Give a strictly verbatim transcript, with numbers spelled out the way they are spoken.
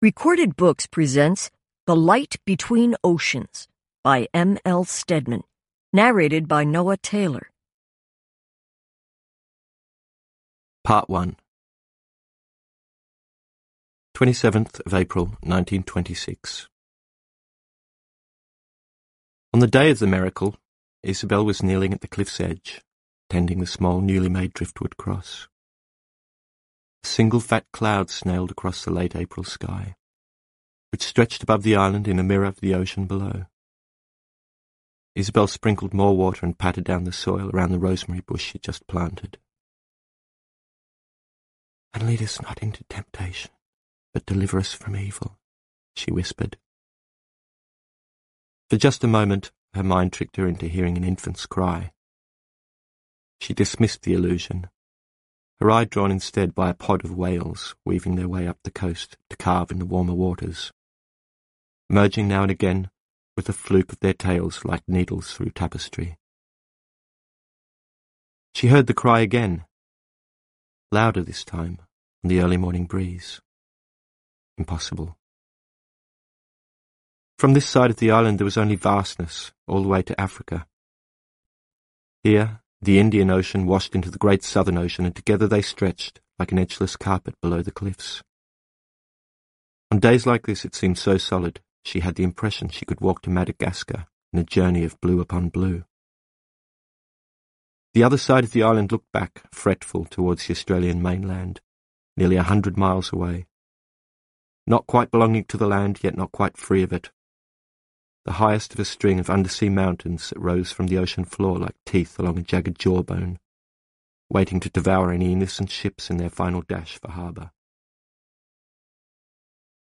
Recorded Books presents The Light Between Oceans by M L Stedman, narrated by Noah Taylor. Part one. twenty-seventh of April, nineteen twenty-six. On the day of the miracle, Isabel was kneeling at the cliff's edge, tending the small newly made driftwood cross. A single fat cloud snailed across the late April sky, which stretched above the island in a mirror of the ocean below. Isabel sprinkled more water and patted down the soil around the rosemary bush she'd just planted. "And lead us not into temptation, but deliver us from evil," she whispered. For just a moment, her mind tricked her into hearing an infant's cry. She dismissed the illusion, her eye drawn instead by a pod of whales weaving their way up the coast to calve in the warmer waters, merging now and again with a fluke of their tails like needles through tapestry. She heard the cry again, louder this time, on the early morning breeze. Impossible. From this side of the island there was only vastness, all the way to Africa. Here, the Indian Ocean washed into the great Southern Ocean, and together they stretched like an edgeless carpet below the cliffs. On days like this it seemed so solid, she had the impression she could walk to Madagascar in a journey of blue upon blue. The other side of the island looked back, fretful, towards the Australian mainland, nearly a hundred miles away. Not quite belonging to the land, yet not quite free of it. The highest of a string of undersea mountains that rose from the ocean floor like teeth along a jagged jawbone, waiting to devour any innocent ships in their final dash for harbour.